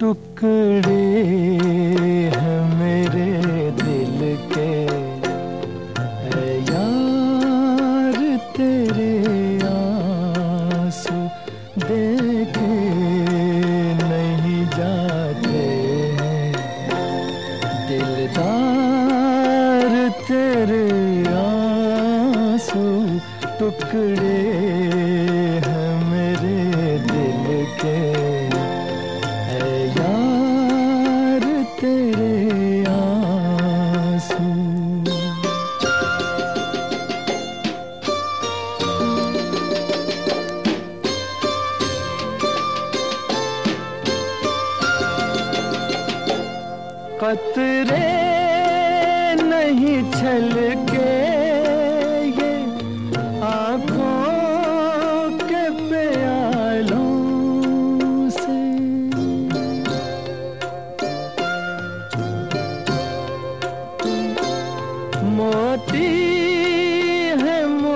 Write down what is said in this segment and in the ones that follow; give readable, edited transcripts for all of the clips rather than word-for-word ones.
टुकड़े हैं मेरे दिल के, है यार तेरे आंसू देखे नहीं जाते हैं। दिलदार तेरे आंसू टुकड़े हैं मेरे दिल के, तेरे आंसू। कतरे नहीं छलके ये आँखों के प्यालों से, मोती है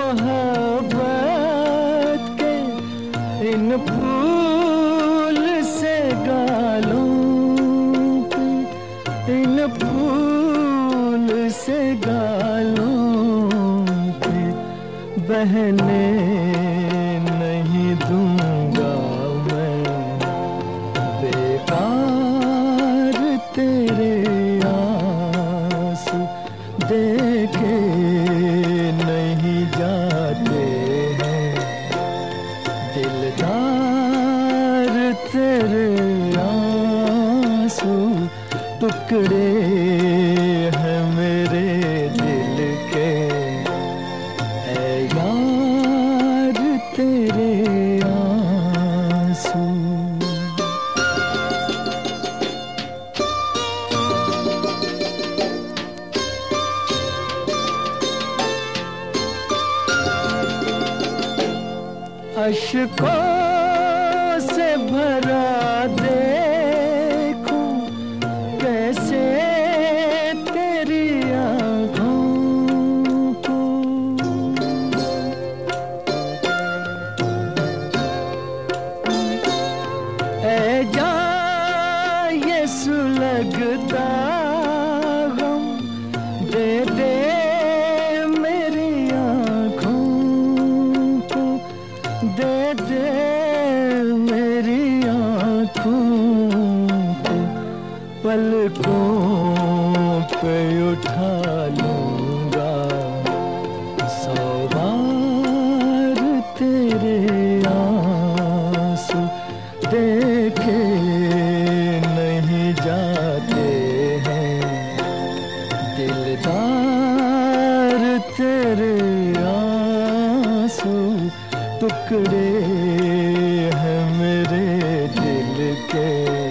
मोहब्बत के इन फूल से गालों पे, इन फूल से गालों पे बहने नहीं दूंगा मैं बेकार तेरे आंसू देखे नहीं जाते हैं। दिलदार तेरे आंसू टुकड़े हैं मेरे दिल के, है यार तेरे आंसू। अश्कों से भरा देखूं कैसे तेरी आँखों को, ऐ जान ये सुलगता गम दे दे मेरी आँखों को, दे दे मेरी आँखों को, पलकों पे उठा लूंगा सौ बार तेरे आंसू देखे नहीं जाते हैं। दिलदार तेरे आंसू टुकड़े हैं मेरे दिल के,